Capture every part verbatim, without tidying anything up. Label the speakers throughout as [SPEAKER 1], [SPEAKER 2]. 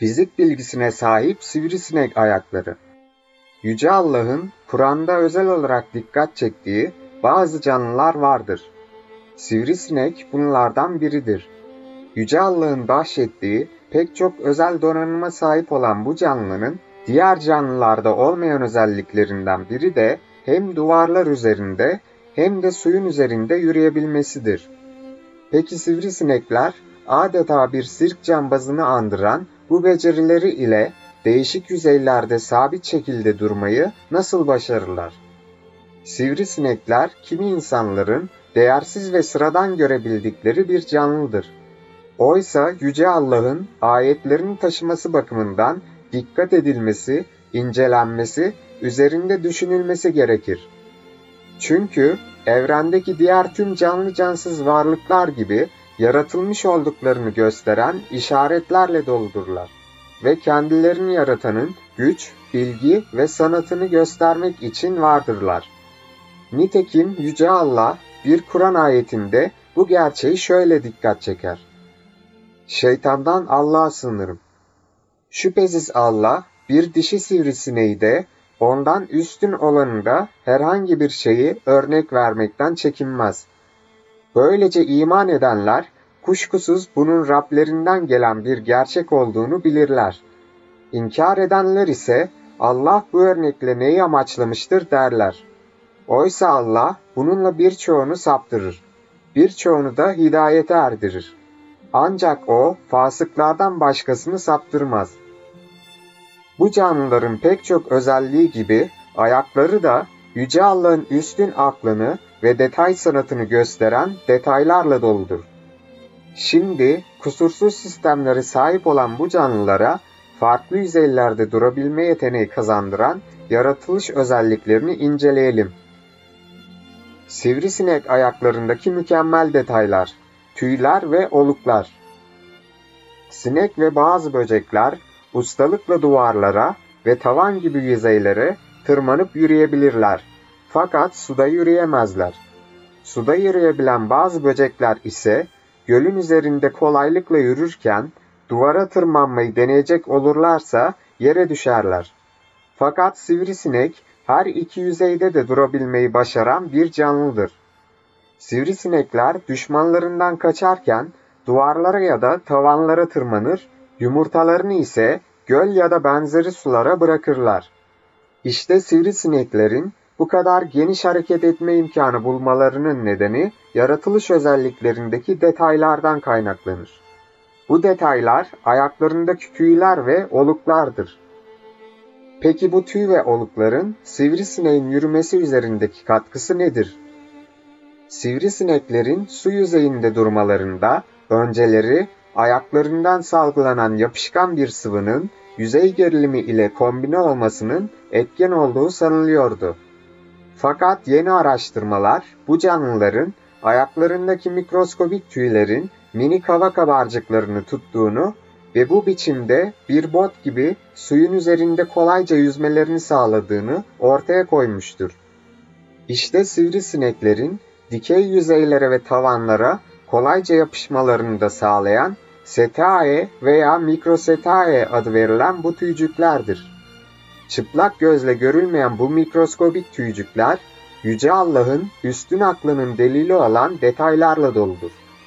[SPEAKER 1] Fizik bilgisine sahip sivrisinek ayakları. Yüce Allah'ın Kur'an'da özel olarak dikkat çektiği bazı canlılar vardır. Sivrisinek bunlardan biridir. Yüce Allah'ın bahşettiği pek çok özel donanıma sahip olan bu canlının diğer canlılarda olmayan özelliklerinden biri de hem duvarlar üzerinde hem de suyun üzerinde yürüyebilmesidir. Peki sivrisinekler adeta bir sirk cambazını andıran bu becerileri ile değişik yüzeylerde sabit şekilde durmayı nasıl başarırlar? Sivrisinekler kimi insanların değersiz ve sıradan görebildikleri bir canlıdır. Oysa Yüce Allah'ın ayetlerini taşıması bakımından dikkat edilmesi, incelenmesi, üzerinde düşünülmesi gerekir. Çünkü evrendeki diğer tüm canlı cansız varlıklar gibi yaratılmış olduklarını gösteren işaretlerle doludurlar ve kendilerini yaratanın güç, bilgi ve sanatını göstermek için vardırlar. Nitekim Yüce Allah bir Kur'an ayetinde bu gerçeği şöyle dikkat çeker. Şeytandan Allah'a sığınırım. Şüphesiz Allah bir dişi sivrisineği de ondan üstün olanı da herhangi bir şeyi örnek vermekten çekinmez. Böylece iman edenler kuşkusuz bunun Rablerinden gelen bir gerçek olduğunu bilirler. İnkar edenler ise Allah bu örnekle neyi amaçlamıştır derler. Oysa Allah bununla birçoğunu saptırır, birçoğunu da hidayete erdirir. Ancak O fasıklardan başkasını saptırmaz. Bu canlıların pek çok özelliği gibi ayakları da Yüce Allah'ın üstün aklını ve detay sanatını gösteren detaylarla doludur. Şimdi kusursuz sistemlere sahip olan bu canlılara farklı yüzeylerde durabilme yeteneği kazandıran yaratılış özelliklerini inceleyelim. Sivrisinek ayaklarındaki mükemmel detaylar, tüyler ve oluklar. Sinek ve bazı böcekler ustalıkla duvarlara ve tavan gibi yüzeylere tırmanıp yürüyebilirler. Fakat suda yürüyemezler. Suda yürüyebilen bazı böcekler ise gölün üzerinde kolaylıkla yürürken duvara tırmanmayı deneyecek olurlarsa yere düşerler. Fakat sivrisinek her iki yüzeyde de durabilmeyi başaran bir canlıdır. Sivrisinekler düşmanlarından kaçarken duvarlara ya da tavanlara tırmanır, yumurtalarını ise göl ya da benzeri sulara bırakırlar. İşte sivrisineklerin bu kadar geniş hareket etme imkanı bulmalarının nedeni yaratılış özelliklerindeki detaylardan kaynaklanır. Bu detaylar ayaklarındaki tüyler ve oluklardır. Peki bu tüy ve olukların sivrisineğin yürümesi üzerindeki katkısı nedir? Sivrisineklerin su yüzeyinde durmalarında önceleri ayaklarından salgılanan yapışkan bir sıvının yüzey gerilimi ile kombine olmasının etken olduğu sanılıyordu. Fakat yeni araştırmalar bu canlıların ayaklarındaki mikroskobik tüylerin minik hava kabarcıklarını tuttuğunu ve bu biçimde bir bot gibi suyun üzerinde kolayca yüzmelerini sağladığını ortaya koymuştur. İşte sivrisineklerin dikey yüzeylere ve tavanlara kolayca yapışmalarını da sağlayan setae veya mikrosetae adı verilen bu tüycüklerdir. Çıplak gözle görülmeyen bu mikroskobik tüycükler, Yüce Allah'ın üstün aklının delili olan detaylarla doludur.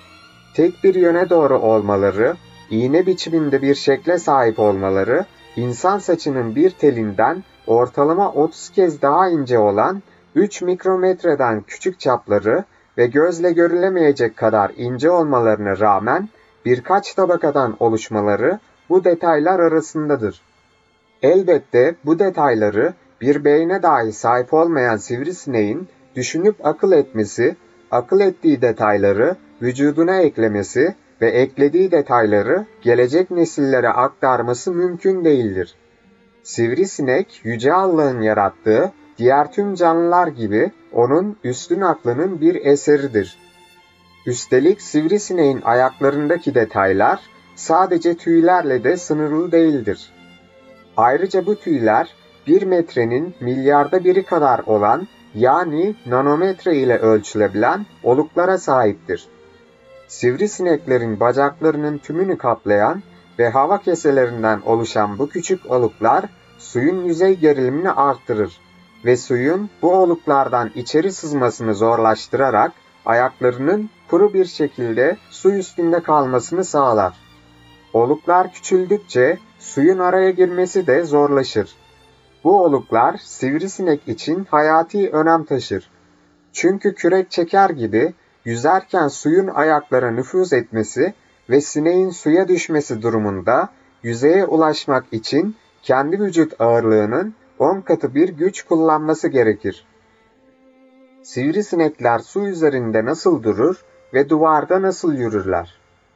[SPEAKER 1] Tek bir yöne doğru olmaları, iğne biçiminde bir şekle sahip olmaları, insan saçının bir telinden ortalama otuz kez daha ince olan üç mikrometreden küçük çapları ve gözle görülemeyecek kadar ince olmalarına rağmen birkaç tabakadan oluşmaları bu detaylar arasındadır. Elbette bu detayları bir beyne dahi sahip olmayan sivrisineğin düşünüp akıl etmesi, akıl ettiği detayları vücuduna eklemesi ve eklediği detayları gelecek nesillere aktarması mümkün değildir. Sivrisinek, Yüce Allah'ın yarattığı diğer tüm canlılar gibi onun üstün aklının bir eseridir. Üstelik sivrisineğin ayaklarındaki detaylar sadece tüylerle de sınırlı değildir. Ayrıca bu tüyler bir metrenin milyarda biri kadar olan yani nanometre ile ölçülebilen oluklara sahiptir. Sivrisineklerin bacaklarının tümünü kaplayan ve hava keselerinden oluşan bu küçük oluklar suyun yüzey gerilimini arttırır ve suyun bu oluklardan içeri sızmasını zorlaştırarak ayaklarının kuru bir şekilde su üstünde kalmasını sağlar. Oluklar küçüldükçe suyun araya girmesi de zorlaşır. Bu oluklar sivrisinek için hayati önem taşır. Çünkü kürek çeker gibi yüzerken suyun ayaklara nüfuz etmesi ve sineğin suya düşmesi durumunda yüzeye ulaşmak için kendi vücut ağırlığının on katı bir güç kullanması gerekir. Sivrisinekler su üzerinde nasıl durur ve duvarda nasıl yürürler?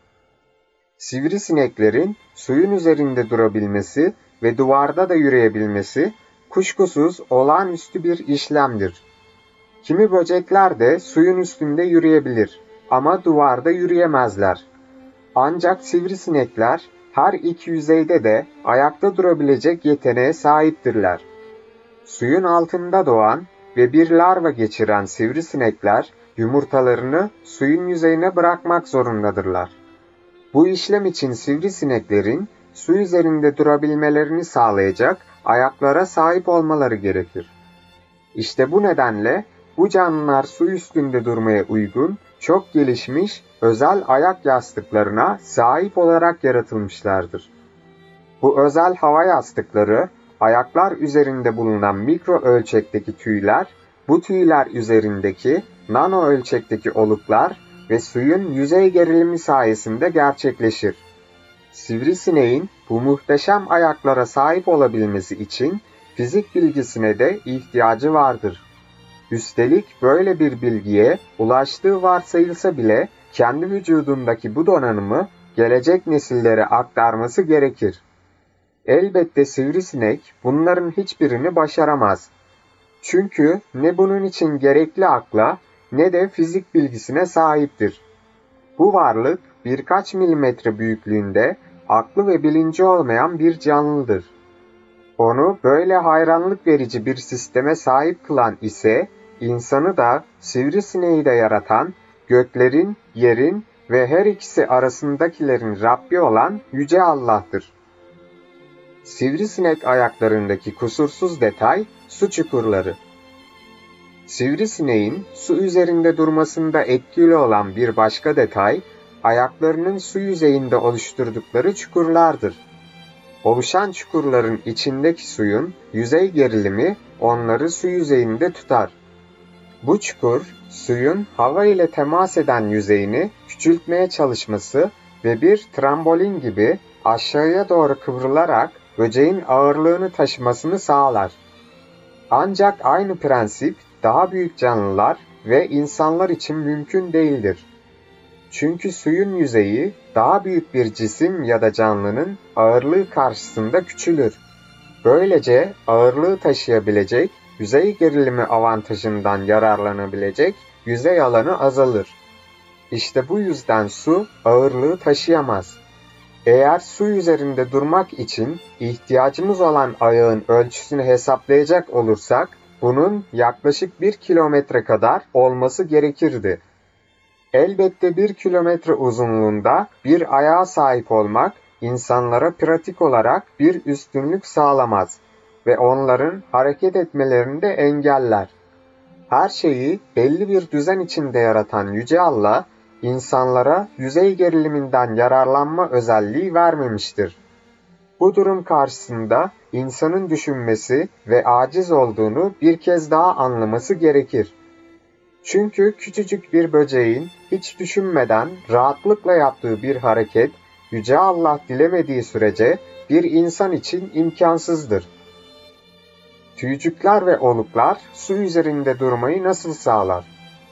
[SPEAKER 1] Sivrisineklerin suyun üzerinde durabilmesi ve duvarda da yürüyebilmesi kuşkusuz olağanüstü bir işlemdir. Kimi böcekler de suyun üstünde yürüyebilir ama duvarda yürüyemezler. Ancak sivrisinekler her iki yüzeyde de ayakta durabilecek yeteneğe sahiptirler. Suyun altında doğan ve bir larva geçiren sivrisinekler yumurtalarını suyun yüzeyine bırakmak zorundadırlar. Bu işlem için sivrisineklerin su üzerinde durabilmelerini sağlayacak ayaklara sahip olmaları gerekir. İşte bu nedenle bu canlılar su üstünde durmaya uygun, çok gelişmiş, özel ayak yastıklarına sahip olarak yaratılmışlardır. Bu özel hava yastıkları, ayaklar üzerinde bulunan mikro ölçekteki tüyler, bu tüyler üzerindeki nano ölçekteki oluklar ve suyun yüzey gerilimi sayesinde gerçekleşir. Sivrisineğin bu muhteşem ayaklara sahip olabilmesi için fizik bilgisine de ihtiyacı vardır. Üstelik böyle bir bilgiye ulaştığı varsayılsa bile kendi vücudundaki bu donanımı gelecek nesillere aktarması gerekir. Elbette sivrisinek bunların hiçbirini başaramaz. Çünkü ne bunun için gerekli akla ne de fizik bilgisine sahiptir. Bu varlık birkaç milimetre büyüklüğünde aklı ve bilinci olmayan bir canlıdır. Onu böyle hayranlık verici bir sisteme sahip kılan ise insanı da sivrisineği de yaratan, göklerin, yerin ve her ikisi arasındakilerin Rabbi olan Yüce Allah'tır. Sivrisinek ayaklarındaki kusursuz detay su çukurları. Sivrisineğin su üzerinde durmasında etkili olan bir başka detay, ayaklarının su yüzeyinde oluşturdukları çukurlardır. Oluşan çukurların içindeki suyun yüzey gerilimi onları su yüzeyinde tutar. Bu çukur, suyun hava ile temas eden yüzeyini küçültmeye çalışması ve bir trambolin gibi aşağıya doğru kıvrılarak böceğin ağırlığını taşımasını sağlar. Ancak aynı prensip daha büyük canlılar ve insanlar için mümkün değildir. Çünkü suyun yüzeyi daha büyük bir cisim ya da canlının ağırlığı karşısında küçülür. Böylece ağırlığı taşıyabilecek, yüzey gerilimi avantajından yararlanabilecek yüzey alanı azalır. İşte bu yüzden su ağırlığı taşıyamaz. Eğer su üzerinde durmak için ihtiyacımız olan ayağın ölçüsünü hesaplayacak olursak, bunun yaklaşık bir kilometre kadar olması gerekirdi. Elbette bir kilometre uzunluğunda bir ayağa sahip olmak, insanlara pratik olarak bir üstünlük sağlamaz ve onların hareket etmelerini de engeller. Her şeyi belli bir düzen içinde yaratan Yüce Allah, insanlara yüzey geriliminden yararlanma özelliği vermemiştir. Bu durum karşısında insanın düşünmesi ve aciz olduğunu bir kez daha anlaması gerekir. Çünkü küçücük bir böceğin hiç düşünmeden rahatlıkla yaptığı bir hareket, Yüce Allah dilemediği sürece bir insan için imkansızdır. Tüycükler ve oluklar su üzerinde durmayı nasıl sağlar?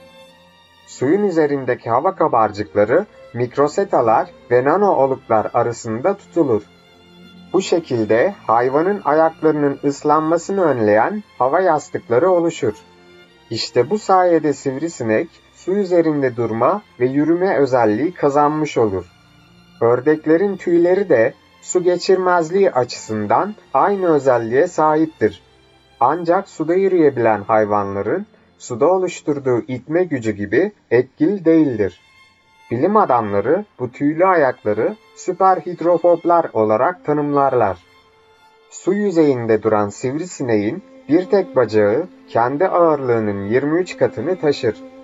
[SPEAKER 1] Suyun üzerindeki hava kabarcıkları mikrosetalar ve nano oluklar arasında tutulur. Bu şekilde hayvanın ayaklarının ıslanmasını önleyen hava yastıkları oluşur. İşte bu sayede sivrisinek su üzerinde durma ve yürüme özelliği kazanmış olur. Ördeklerin tüyleri de su geçirmezliği açısından aynı özelliğe sahiptir. Ancak suda yürüyebilen hayvanların suda oluşturduğu itme gücü gibi etkili değildir. Bilim adamları bu tüylü ayakları süperhidrofoblar olarak tanımlarlar. Su yüzeyinde duran sivrisineğin bir tek bacağı kendi ağırlığının yirmi üç katını taşır.